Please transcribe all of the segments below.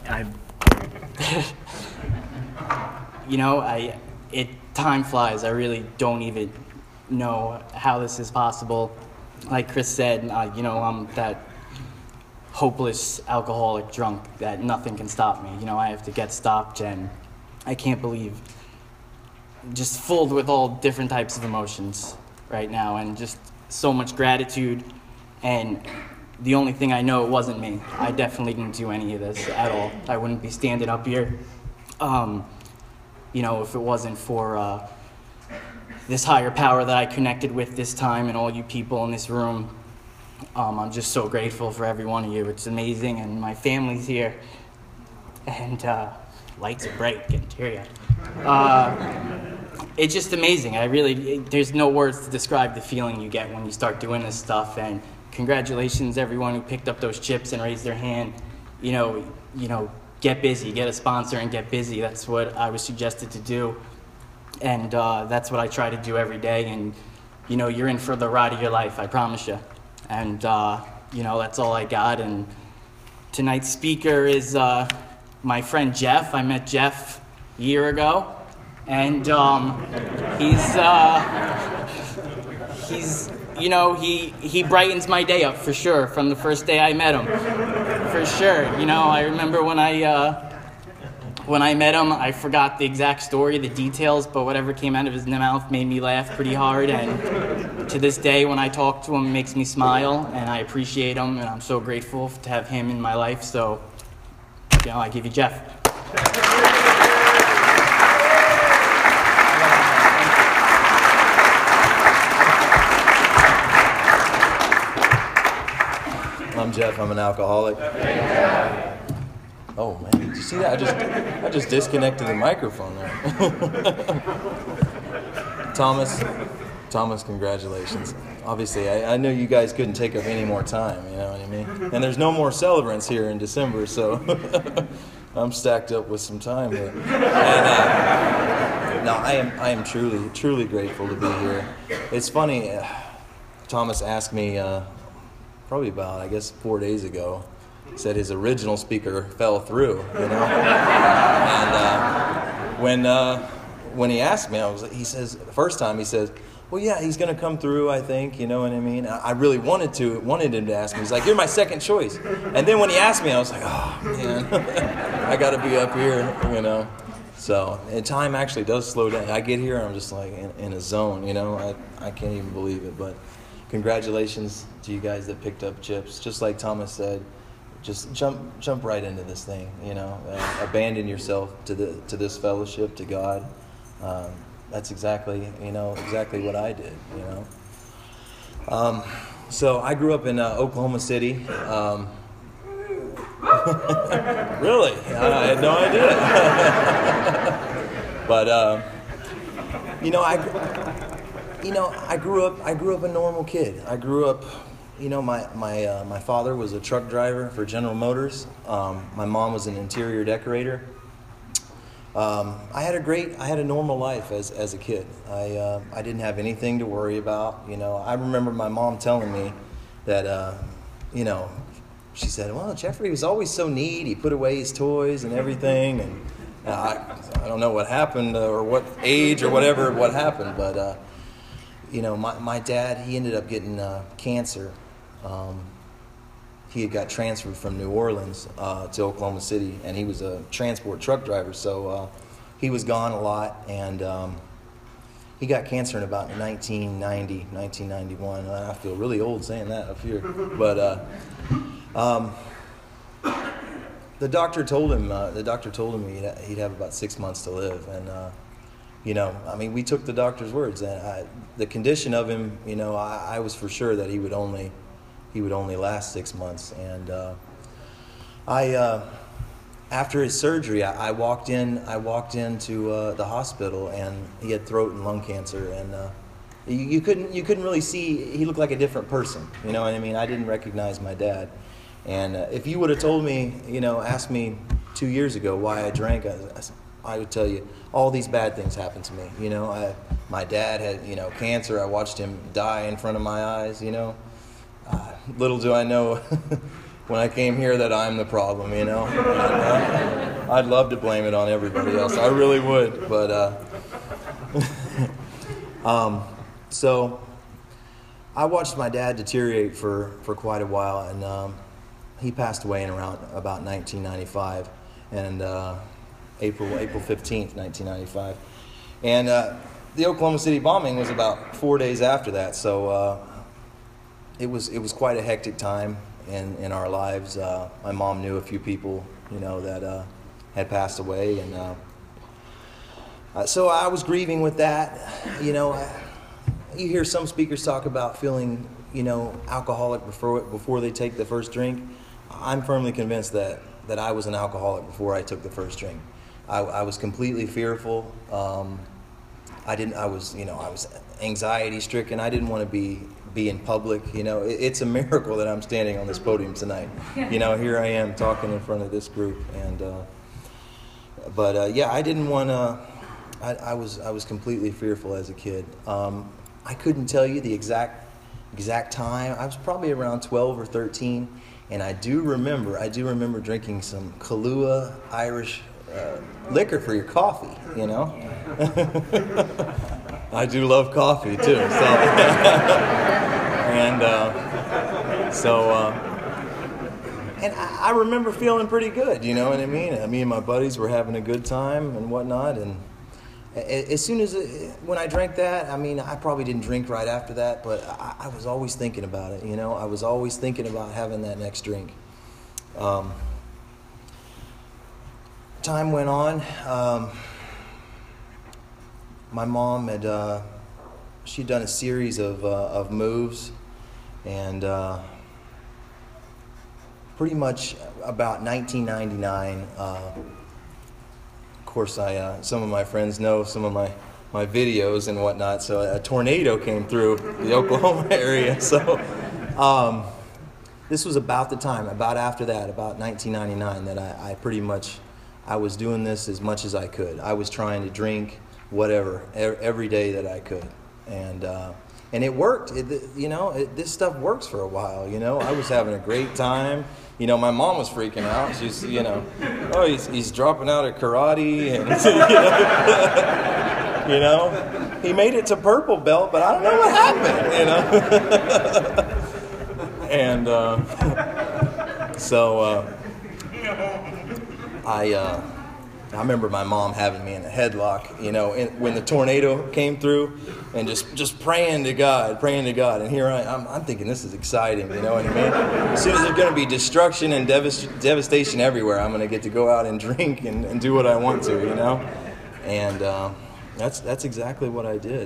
Time flies. I really don't even know how this is possible. Like Chris said, I'm that hopeless alcoholic drunk that nothing can stop me. I have to get stopped, and I can't believe, just filled with all different types of emotions right now, and just so much gratitude. And the only thing I know, it wasn't me. I definitely didn't do any of this at all. I wouldn't be standing up here, if it wasn't for this higher power that I connected with this time, and all you people in this room. I'm just so grateful for every one of you. It's amazing, and my family's here, and lights are bright. Getting teary-eyed. It's just amazing. There's no words to describe the feeling you get when you start doing this stuff. And congratulations, everyone who picked up those chips and raised their hand. Get busy, get a sponsor, and get busy. That's what I was suggested to do, and that's what I try to do every day. And you're in for the ride of your life, I promise you. And that's all I got. And tonight's speaker is my friend Jeff. I met Jeff a year ago, and he brightens my day up for sure from the first day I met him. For sure. I remember when I met him, I forgot the exact story, the details, but whatever came out of his mouth made me laugh pretty hard. And to this day, when I talk to him, it makes me smile, and I appreciate him, and I'm so grateful to have him in my life. So, I give you Jeff. I'm Jeff. I'm an alcoholic. Oh man, did you see that? I just disconnected the microphone there. Thomas, congratulations. Obviously, I knew you guys couldn't take up any more time, you know what I mean? And there's no more celebrants here in December, so I'm stacked up with some time here. And I am truly grateful to be here. It's funny, Thomas asked me probably about, I guess, 4 days ago, said his original speaker fell through, And when he asked me, he says, the first time he says, well, yeah, he's going to come through, I think, you know what I mean? I really wanted him to ask me. He's like, you're my second choice. And then when he asked me, I was like, oh, man, I got to be up here, So, and time actually does slow down. I get here and I'm just like in a zone, I can't even believe it. But congratulations to you guys that picked up chips. Just like Thomas said, just jump right into this thing, abandon yourself to this fellowship, to God. That's exactly what I did, So I grew up in Oklahoma City. Really? I had no idea. But I grew up a normal kid. I grew up. My father was a truck driver for General Motors. My mom was an interior decorator. I had a normal life as a kid. I didn't have anything to worry about. I remember my mom telling me that, she said, well, Jeffrey was always so neat. He put away his toys and everything. And I don't know what happened or what age or what happened, but my dad, he ended up getting cancer. He had got transferred from New Orleans to Oklahoma City, and he was a transport truck driver, so he was gone a lot, and he got cancer in about 1991. I feel really old saying that up here, but the doctor told him he'd have about 6 months to live, and we took the doctor's words, and the condition of him, I was for sure that he would only last 6 months. And after his surgery, I walked into the hospital, and he had throat and lung cancer, and you couldn't really see. He looked like a different person. You know what I mean? I didn't recognize my dad. And if you would have told me, asked me 2 years ago why I drank, I would tell you all these bad things happened to me. My dad had cancer. I watched him die in front of my eyes. Little do I know when I came here that I'm the problem, you know. And, I'd love to blame it on everybody else. I really would, but so I watched my dad deteriorate for quite a while, and he passed away in around about 1995, and April 15th, 1995, and the Oklahoma City bombing was about 4 days after that. So it was quite a hectic time in our lives. My mom knew a few people, you know, that had passed away, and so I was grieving with that. You know, you hear some speakers talk about feeling, you know, alcoholic before they take the first drink. I'm firmly convinced that I was an alcoholic before I took the first drink. I was completely fearful. I was anxiety stricken. I didn't want to be in public. You know, it's a miracle that I'm standing on this podium tonight. You know, here I am talking in front of this group, and yeah, I didn't want to. I was completely fearful as a kid. I couldn't tell you the exact time. I was probably around 12 or 13, and I do remember drinking some Kahlua Irish liquor for your coffee. You know, I do love coffee too. So and I remember feeling pretty good. You know what I mean? Me and my buddies were having a good time and whatnot, and as soon as when I drank that, I mean, I probably didn't drink right after that, but I was always thinking about it. You know, I was always thinking about having that next drink. Time went on. My mom she'd done a series of moves, and pretty much about 1999. Of course, some of my friends know some of my videos and whatnot. So a tornado came through the Oklahoma area. So this was about the time, about after that, about 1999, that I pretty much, I was doing this as much as I could. I was trying to drink whatever every day that I could, and it worked. This stuff works for a while. You know, I was having a great time. You know, my mom was freaking out. She's, you know, oh, he's dropping out of karate, and you know, he made it to purple belt, but I don't know what happened. You know, and so I remember my mom having me in a headlock, you know, when the tornado came through, and just praying to God. And here I'm thinking, this is exciting, you know what I mean? As soon as there's going to be destruction and devastation everywhere, I'm going to get to go out and drink and do what I want to, you know? And that's exactly what I did.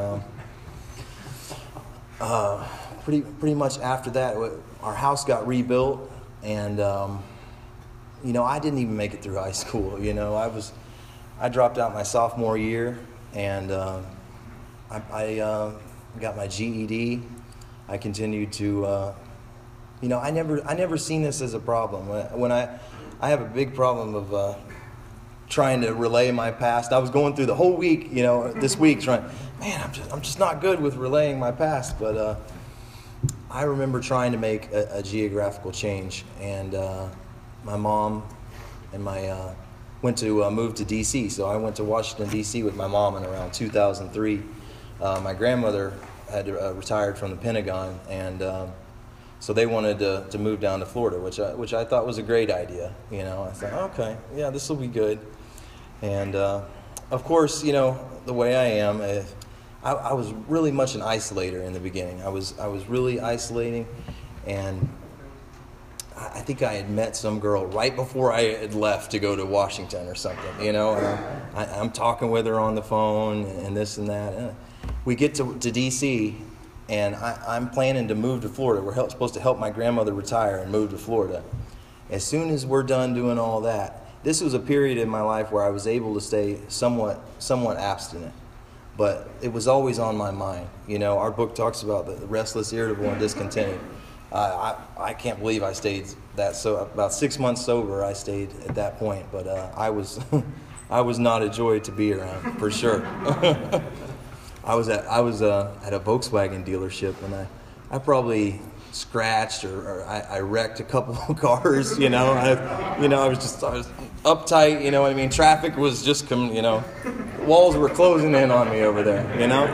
Pretty much after that, our house got rebuilt, and you know, I didn't even make it through high school. You know, I dropped out my sophomore year, and I got my GED. I continued to, you know, I never seen this as a problem. When I have a big problem of trying to relay my past. I was going through the whole week, you know, this week trying, man, I'm just not good with relaying my past. But I remember trying to make a geographical change, and my mom and went to move to D.C. So I went to Washington, D.C. with my mom in around 2003. My grandmother had retired from the Pentagon, and so they wanted to move down to Florida, which I thought was a great idea. You know, I thought, okay, yeah, this will be good. And of course, you know, the way I am, I was really much an isolator in the beginning. I was really isolating, and I think I had met some girl right before I had left to go to Washington or something, you know. And I'm talking with her on the phone and this and that. And we get to D.C., and I'm planning to move to Florida. We're supposed to help my grandmother retire and move to Florida. As soon as we're done doing all that, this was a period in my life where I was able to stay somewhat abstinent. But it was always on my mind. You know, our book talks about the restless, irritable, and discontented. I can't believe I stayed that, so about 6 months sober I stayed at that point, but I was not a joy to be around, for sure. I was at a Volkswagen dealership, and I probably scratched, or I wrecked a couple of cars. You know, I was uptight. You know what I mean? Traffic was just walls were closing in on me over there. You know,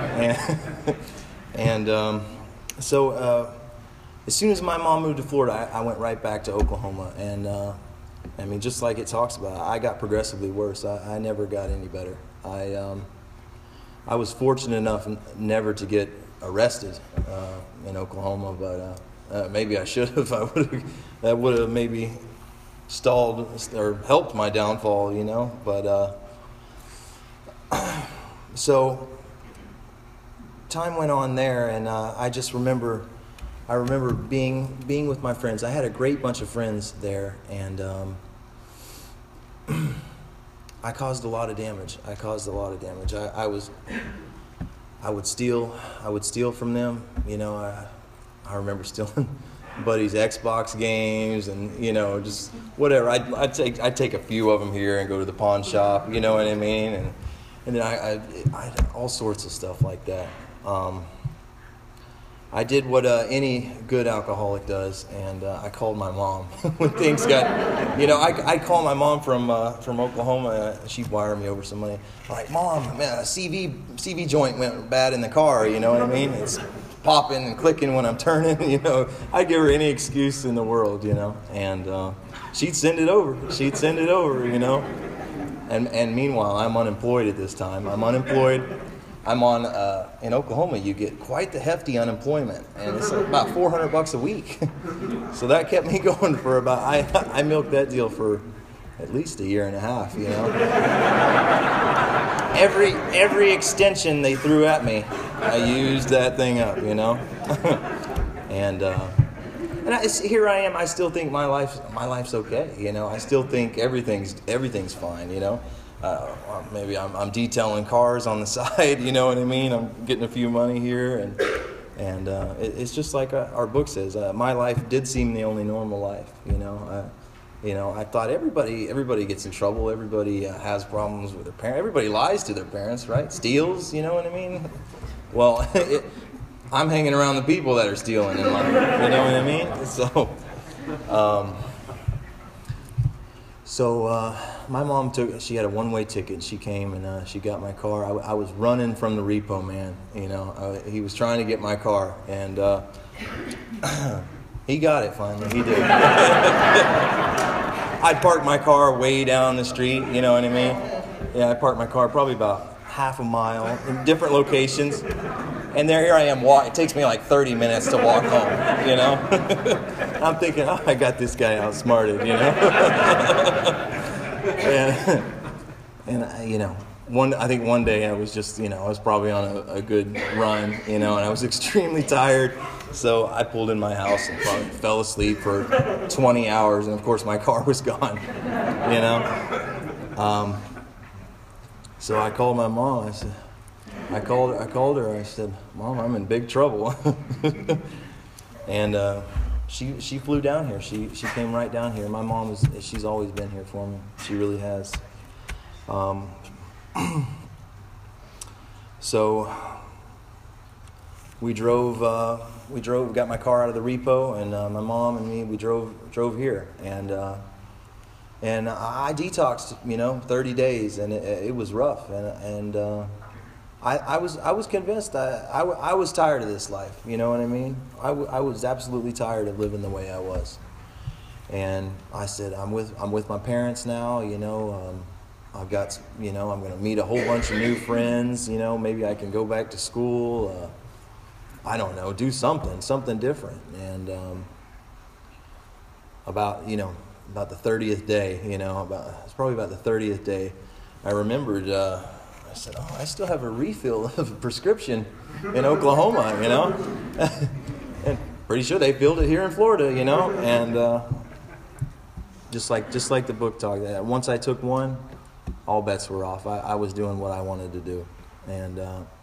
so as soon as my mom moved to Florida, I went right back to Oklahoma, and I mean, just like it talks about, I got progressively worse. I never got any better. I was fortunate enough never to get arrested in Oklahoma, but maybe I should have. That would have maybe stalled or helped my downfall, you know. But so time went on there, and I just remember. I remember being with my friends. I had a great bunch of friends there, and I caused a lot of damage. I would steal from them. You know, I remember stealing buddies' Xbox games, and you know, just whatever. I'd take a few of them here and go to the pawn shop. You know what I mean? And then I had all sorts of stuff like that. I did what any good alcoholic does, and I called my mom when things got, you know, I'd call my mom from Oklahoma. She'd wire me over some money. I'm like, Mom, man, a CV joint went bad in the car, you know what I mean? It's popping and clicking when I'm turning, you know. I'd give her any excuse in the world, you know, and she'd send it over, you know. And meanwhile, I'm unemployed at this time. I'm on, in Oklahoma, you get quite the hefty unemployment, and it's about $400 a week. So that kept me going for about, I milked that deal for at least a year and a half, you know. Every extension they threw at me, I used that thing up, you know. Here I am, I still think my life's okay, you know. I still think everything's fine, you know. Maybe I'm detailing cars on the side, you know what I mean? I'm getting a few money here, and it's just like our book says. My life did seem the only normal life, you know. I thought everybody gets in trouble. Everybody has problems with their parents. Everybody lies to their parents, right? Steals, you know what I mean? Well, I'm hanging around the people that are stealing in life, you know what I mean? So my mom she had a one-way ticket. She came and she got my car. I was running from the repo man, you know. He was trying to get my car, and he got it finally. He did. I parked my car way down the street, you know what I mean? Yeah, I parked my car probably about half a mile in different locations. And here I am, it takes me like 30 minutes to walk home, you know? I'm thinking, I got this guy outsmarted, you know? and you know, I think one day I was just, you know, I was probably on a good run, you know, and I was extremely tired. So I pulled in my house and probably fell asleep for 20 hours, and of course my car was gone, you know? So I called my mom. I called her. I said, Mom, I'm in big trouble. And she flew down here. She came right down here. My mom she's always been here for me. She really has. So we drove, got my car out of the repo, and my mom and me, we drove here, and I detoxed, you know, 30 days, and it was rough, and I was convinced I was tired of this life, you know what I mean? I was absolutely tired of living the way I was, and I said, I'm with my parents now, you know. I've got, you know, I'm going to meet a whole bunch of new friends, you know, maybe I can go back to school, I don't know, do something different. And about the 30th day, you know, it's probably about the 30th day, I remembered, I said, I still have a refill of a prescription in Oklahoma, you know, and pretty sure they filled it here in Florida, you know, and just like the book talked, once I took one, all bets were off. I was doing what I wanted to do, and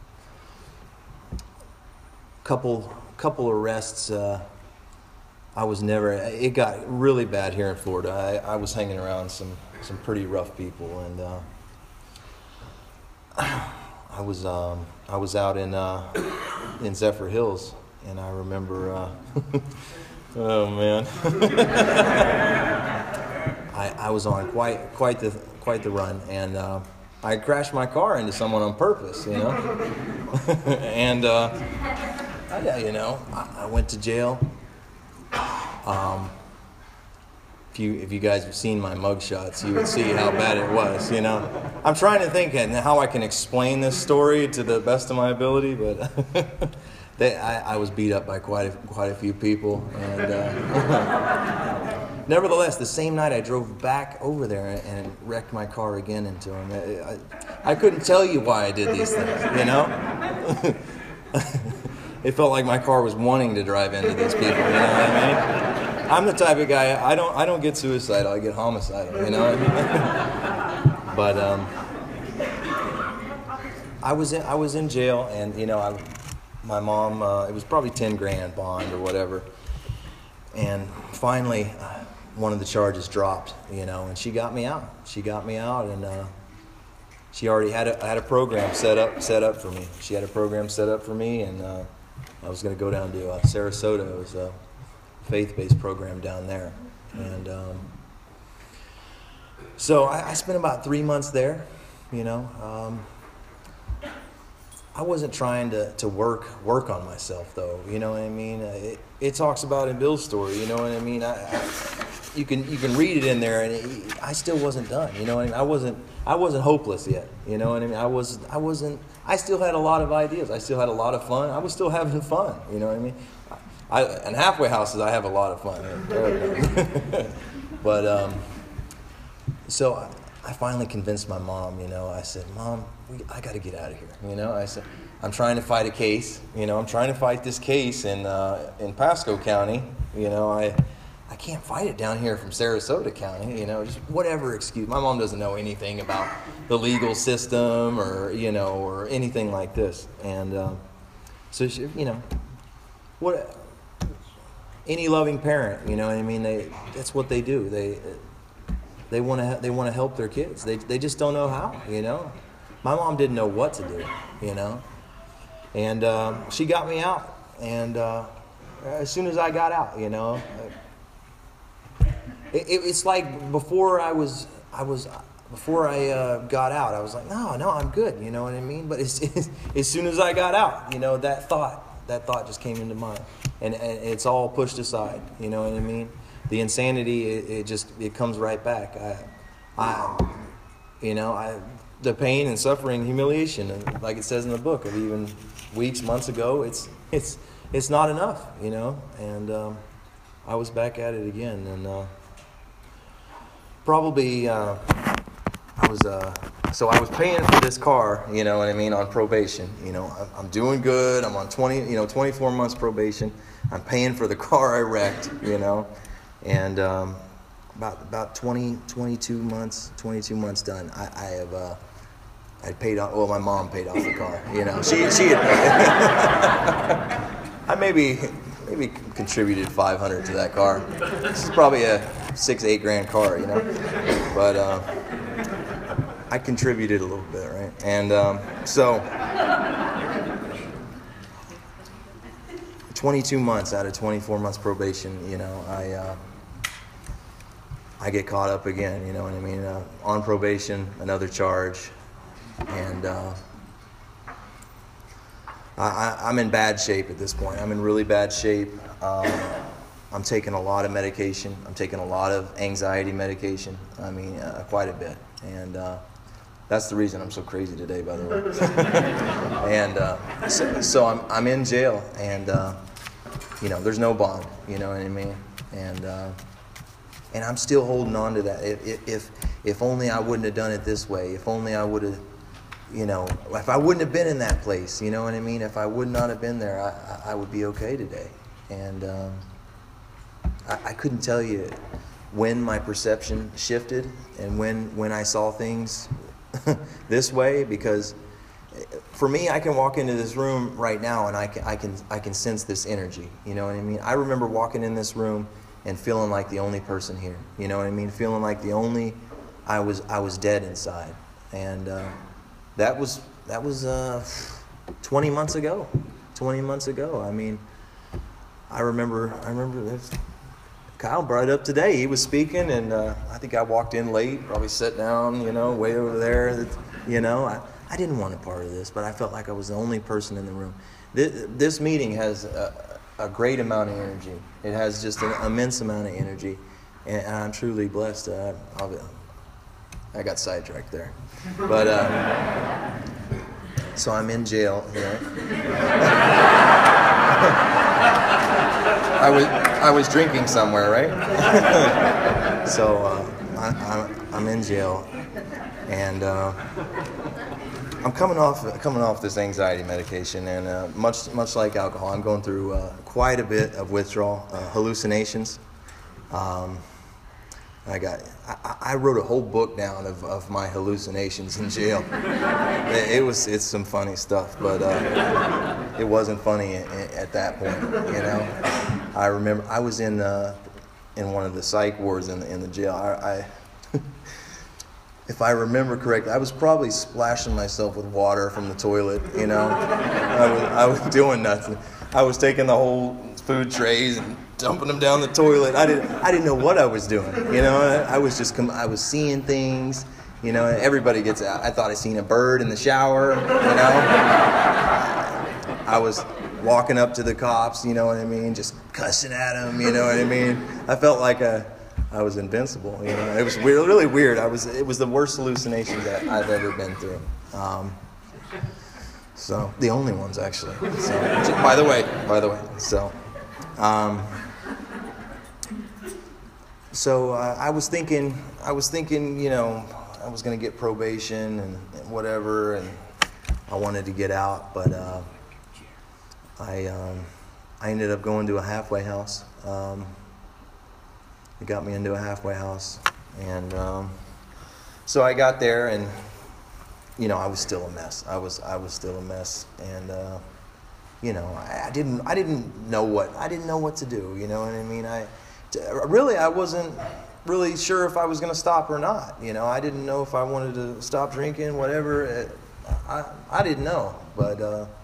couple arrests. I was never. It got really bad here in Florida. I was hanging around some pretty rough people, and I was out in Zephyr Hills, and I remember, oh man, I was on quite the run, and I crashed my car into someone on purpose, you know, and I went to jail. If you guys have seen my mugshots, you would see how bad it was, you know. I'm trying to think how I can explain this story to the best of my ability, but I was beat up by quite a few people, and nevertheless, the same night I drove back over there and wrecked my car again into him. I couldn't tell you why I did these things, you know. It felt like my car was wanting to drive into these people, you know what I mean? I'm the type of guy, I don't get suicidal, I get homicidal, you know what I mean? But I was in jail, and you know, my mom, it was probably 10 grand bond or whatever, and finally one of the charges dropped, you know, and she got me out, and she already had a program set up for me. She had a program set up for me, and I was going to go down to Sarasota. It was a faith-based program down there, and so I spent about 3 months there. You know, I wasn't trying to work on myself, though. You know what I mean? It talks about in Bill's story. You know what I mean? You can read it in there, and I still wasn't done. You know what I mean? I wasn't hopeless yet. You know what I mean? I wasn't. I still had a lot of ideas. I still had a lot of fun. I was still having fun. You know what I mean? In halfway houses, I have a lot of fun. But so I finally convinced my mom. You know, I said, "Mom, I got to get out of here." You know, I said, "I'm trying to fight a case. You know, I'm trying to fight this case in Pasco County. You know, I can't fight it down here from Sarasota County. You know, just whatever excuse." My mom doesn't know anything about the legal system or anything like this, and so she, you know, what. Any loving parent, you know what I mean? That's what they do. They want to help their kids. They just don't know how, you know. My mom didn't know what to do, you know. And she got me out. And as soon as I got out, you know, it's like before I got out, I was like, no, I'm good, you know what I mean? But as soon as I got out, you know, that thought just came into mind. And it's all pushed aside, you know what I mean? The insanity, it comes right back. The pain and suffering, humiliation, and like it says in the book, of even weeks, months ago, it's not enough, you know. And I was back at it again, and probably I was paying for this car, you know what I mean, on probation. You know, I'm doing good. I'm on 24 months probation. I'm paying for the car I wrecked, you know, and about 22 months done, I paid off. Well, my mom paid off the car, you know. She had, I maybe contributed $500 to that car. This is probably a $6-8 grand car, you know, but I contributed a little bit, right? And so 22 months out of 24 months probation, you know, I get caught up again, you know what I mean? On probation, another charge, and I'm in bad shape at this point. I'm in really bad shape. I'm taking a lot of medication. I'm taking a lot of anxiety medication. I mean, quite a bit, and that's the reason I'm so crazy today, by the way. And so I'm in jail, and you know, there's no bond. You know what I mean? And I'm still holding on to that. If only I wouldn't have done it this way. If only I would have, you know, if I wouldn't have been in that place. You know what I mean? If I would not have been there, I would be okay today. And I couldn't tell you when my perception shifted and when I saw things this way, because for me, I can walk into this room right now and I can sense this energy. You know what I mean? I remember walking in this room and feeling like the only person here. You know what I mean? Feeling like I was dead inside. And that was 20 months ago. 20 months ago. I mean, I remember this. Kyle brought it up today. He was speaking, and I think I walked in late, probably sat down, way over there. I didn't want a part of this, but I felt like I was the only person in the room. This meeting has a great amount of energy. It has just an immense amount of energy, and I'm truly blessed. I got sidetracked there, but so I'm in jail here. I was drinking somewhere, right? So I'm in jail, and I'm coming off this anxiety medication, and much like alcohol, I'm going through quite a bit of withdrawal, hallucinations. I wrote a whole book down of my hallucinations in jail. It's some funny stuff, but it wasn't funny at that point. I remember I was in one of the psych wards in the jail. If I remember correctly, I was probably splashing myself with water from the toilet. I was doing nothing. I was taking the whole food trays and dumping them down the toilet. I didn't know what I was doing. I was seeing things. Everybody gets out. I thought I seen a bird in the shower. I was walking up to the cops. Just cussing at them. I felt like I was invincible. It was really weird. It was the worst hallucination that I've ever been through. So the only ones actually. So, by the way. So. So I was thinking, I was going to get probation and whatever, and I wanted to get out, but I ended up going to a halfway house. It got me into a halfway house, and so I got there, and I was still a mess. I was still a mess, and I didn't know what to do. You know what I mean? I wasn't really sure if I was going to stop or not. I didn't know if I wanted to stop drinking, whatever. I didn't know, but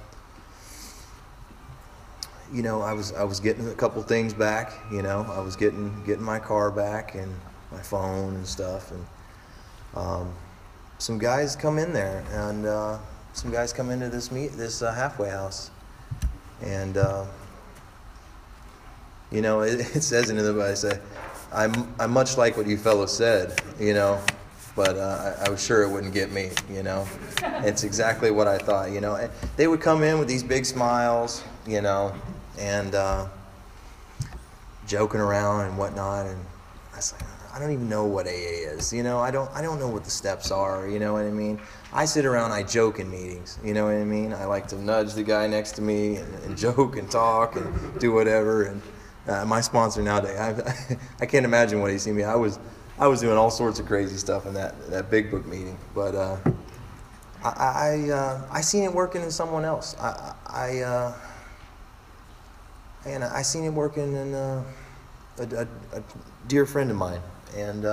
I was getting a couple things back. I was getting my car back and my phone and stuff, and some guys come in there, and some guys come into this halfway house, and it says in the Bible, I say, I'm much like what you fellows said, but I was sure it wouldn't get me, It's exactly what I thought, They would come in with these big smiles, and joking around and whatnot, and I was like, I don't even know what AA is, I don't know what the steps are, you know what I mean? I sit around, I joke in meetings, you know what I mean? I like to nudge the guy next to me and joke and talk and do whatever, and my sponsor nowadays, I can't imagine what he's seen me. I was doing all sorts of crazy stuff in that big book meeting, but I seen it working in someone else. I seen it working in a dear friend of mine, and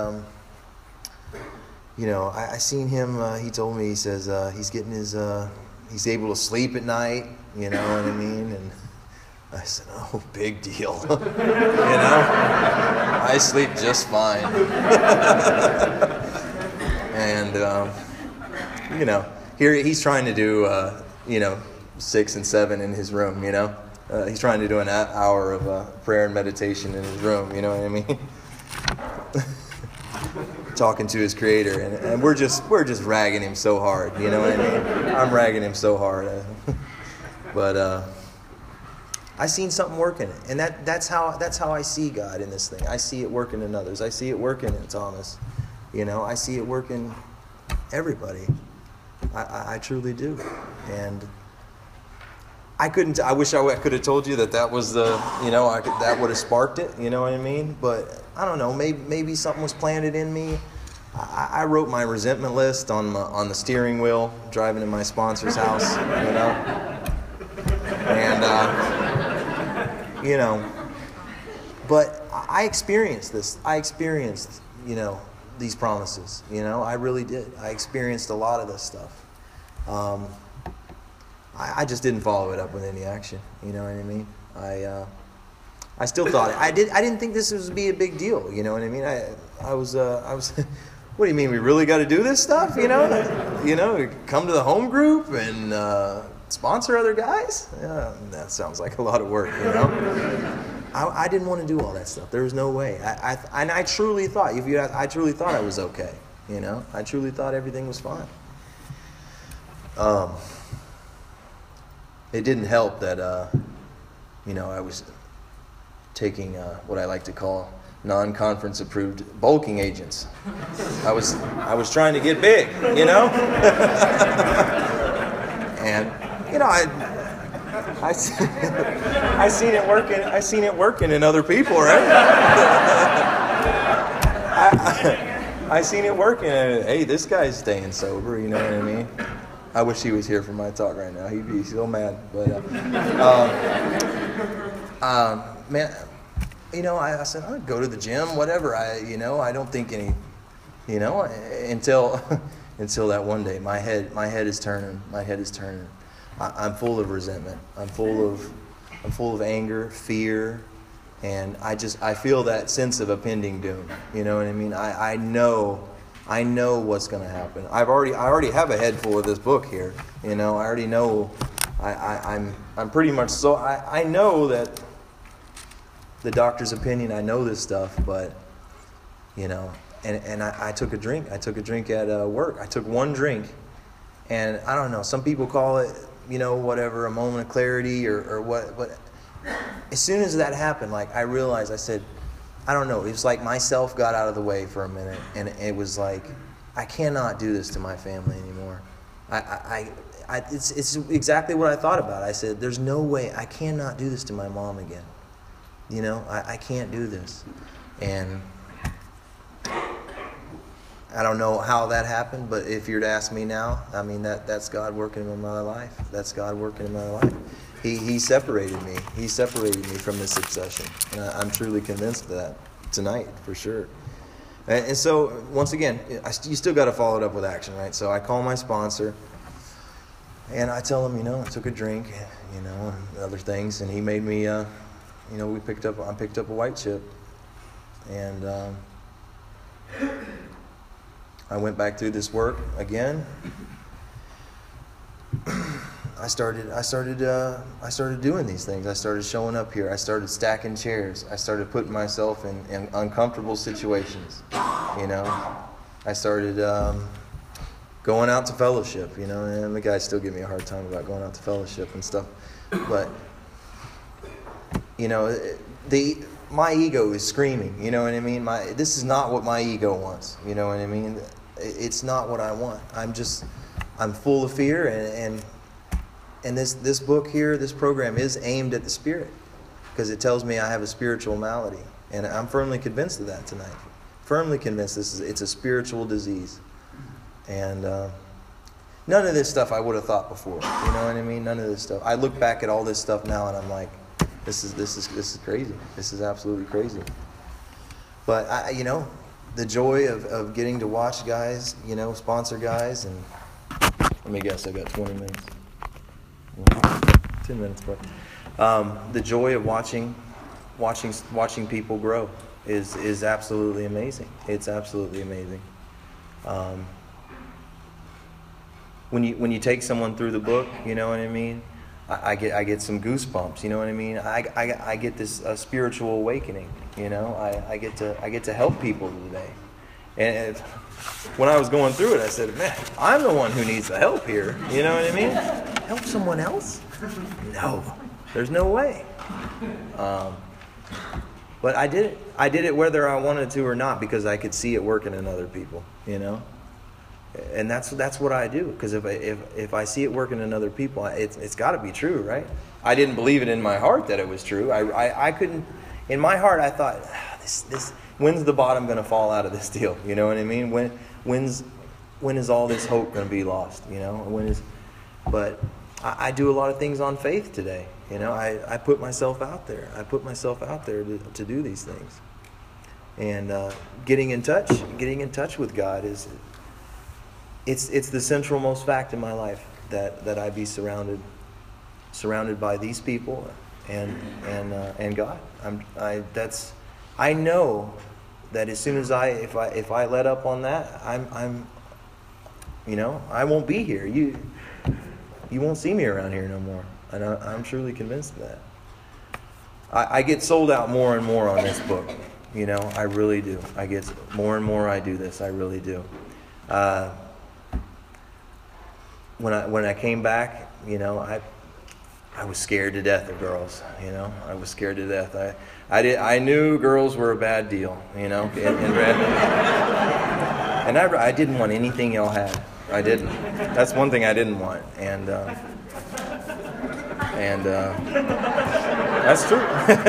I seen him. He told me, he says he's getting he's able to sleep at night. You know what I mean? And I said, oh, big deal. I sleep just fine. And, here he's trying to do, 6 and 7 in his room, He's trying to do an hour of prayer and meditation in his room, you know what I mean? Talking to his creator, and we're just ragging him so hard, you know what I mean? I'm ragging him so hard. But, I seen something working, and that's how I see God in this thing. I see it working in others. I see it working in Thomas. I see it working everybody. I truly do, and I couldn't. I wish I could have told you that was the that would have sparked it. You know what I mean? But I don't know. Maybe something was planted in me. I wrote my resentment list on the steering wheel driving to my sponsor's house. And. But I experienced this. I experienced, these promises. I really did. I experienced a lot of this stuff. I just didn't follow it up with any action. You know what I mean? I still thought it. I didn't think this was be a big deal. You know what I mean? I was. What do you mean? We really got to do this stuff? You know, come to the home group and sponsor other guys. Yeah, that sounds like a lot of work. You know, I didn't want to do all that stuff. There was no way. I truly thought. If you ask, I truly thought I was okay. You know, I truly thought everything was fine. It didn't help that I was taking what I like to call non-conference approved bulking agents. I was trying to get big, you know? And you know, I seen it working in other people, right? I seen it working. Hey, this guy's staying sober, you know what I mean? I wish he was here for my talk right now. He'd be so mad. But man, you know, I said, I'd go to the gym, whatever. I don't think any, you know, until that one day, my head is turning. My head is turning. I'm full of resentment. I'm full of anger, fear, and I feel that sense of impending doom. You know what I mean? I know what's going to happen. I already have a head full of this book here. You know, I already know. I'm pretty much so. I know that the doctor's opinion. I know this stuff, but you know, and I took a drink. I took a drink at work. I took one drink, and I don't know. Some people call it, you know, whatever, a moment of clarity or what. But as soon as that happened, like I realized, I said, I don't know. It was like myself got out of the way for a minute, and it was like, I cannot do this to my family anymore. It's exactly what I thought about. I said, there's no way. I cannot do this to my mom again. You know, I can't do this. And I don't know how that happened, but if you're to ask me now, I mean, that's God working in my life. That's God working in my life. He separated me. He separated me from this obsession. And I'm truly convinced of that tonight, for sure. And so, once again, you still got to follow it up with action, right? So I call my sponsor, and I tell him, you know, I took a drink, you know, and other things, and he made me, you know, I picked up a white chip, and I went back through this work again. I started doing these things. I started showing up here. I started stacking chairs. I started putting myself in uncomfortable situations. You know, I started going out to fellowship. You know, and the guys still give me a hard time about going out to fellowship and stuff. But you know, my ego is screaming. You know what I mean? This is not what my ego wants. You know what I mean? It's not what I want. I'm full of fear, and this book here, this program is aimed at the spirit, because it tells me I have a spiritual malady, and I'm firmly convinced of that tonight. Firmly convinced it's a spiritual disease, and none of this stuff I would have thought before. You know what I mean? None of this stuff. I look back at all this stuff now, and I'm like, this is crazy. This is absolutely crazy. But you know, the joy of getting to watch guys, you know, sponsor guys, and let me guess, I got 20 minutes. 10 minutes, but the joy of watching people grow is absolutely amazing. It's absolutely amazing. When you take someone through the book, you know what I mean? I get some goosebumps. You know what I mean? I get this spiritual awakening. You know, I get to help people today. And when I was going through it, I said, man, I'm the one who needs the help here. You know what I mean? Help someone else? No, there's no way. But I did it. I did it whether I wanted to or not, because I could see it working in other people. You know, and that's what I do. Because if I see it working in other people, it's got to be true, right? I didn't believe it in my heart that it was true. I couldn't. In my heart, I thought, this. When's the bottom going to fall out of this deal? You know what I mean? When is all this hope going to be lost? You know, but I do a lot of things on faith today. You know, I put myself out there. I put myself out there to do these things. And getting in touch with God it's the central most fact in my life that I be surrounded by these people and God. I know that as soon as if I let up on that, I won't be here. You won't see me around here no more. And I'm truly convinced of that. I get sold out more and more on this book. I really do. I get more and more I do this. I really do. When I came back, I was scared to death of girls. I was scared to death. I knew girls were a bad deal. And I didn't want anything y'all had. I didn't. That's one thing I didn't want. And that's true.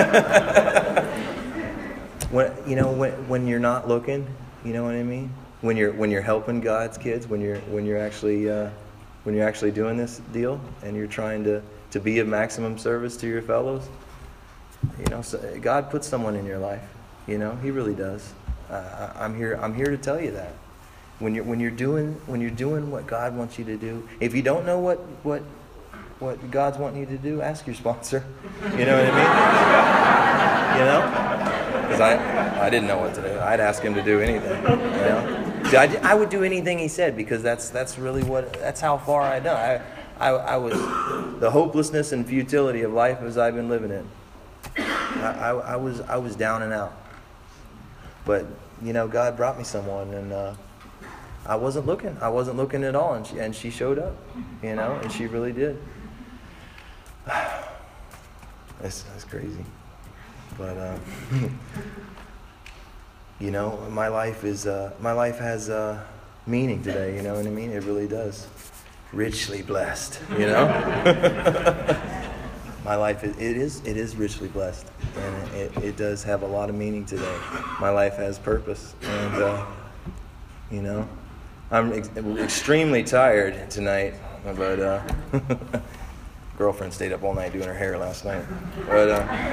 when you're not looking, you know what I mean? When you're helping God's kids, when you're actually doing this deal, and you're trying to be of maximum service to your fellows, so God puts someone in your life. He really does. I'm here to tell you that. When you're doing what God wants you to do, if you don't know what God's wanting you to do, ask your sponsor. You know what I mean? Because I didn't know what to do. I'd ask him to do anything. I would do anything he said, because that's really that's how far I'd done. I was the hopelessness and futility of life as I've been living it. I was down and out. But God brought me someone, and I wasn't looking. I wasn't looking at all, and she showed up. And she really did. That's crazy. But my life has meaning today. You know what I mean? It really does. Richly blessed. My life is richly blessed, and it does have a lot of meaning today. My life has purpose, and I'm extremely tired tonight, but girlfriend stayed up all night doing her hair last night. But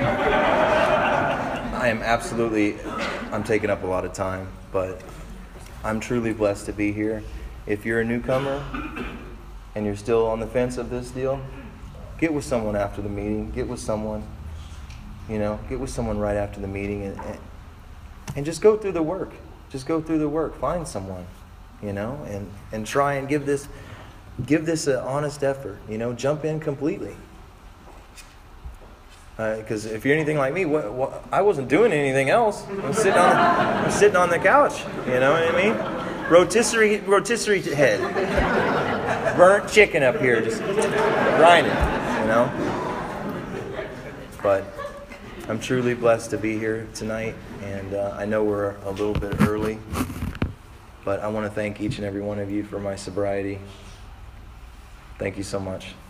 I'm taking up a lot of time, but I'm truly blessed to be here. If you're a newcomer and you're still on the fence of this deal, get with someone after the meeting. Get with someone right after the meeting, and just go through the work. Just go through the work. Find someone, and try and give this an honest effort. Jump in completely. Because if you're anything like me, I wasn't doing anything else. I'm sitting on the couch. You know what I mean? Rotisserie head, burnt chicken up here, just grinding. But I'm truly blessed to be here tonight, and I know we're a little bit early, but I want to thank each and every one of you for my sobriety. Thank you so much.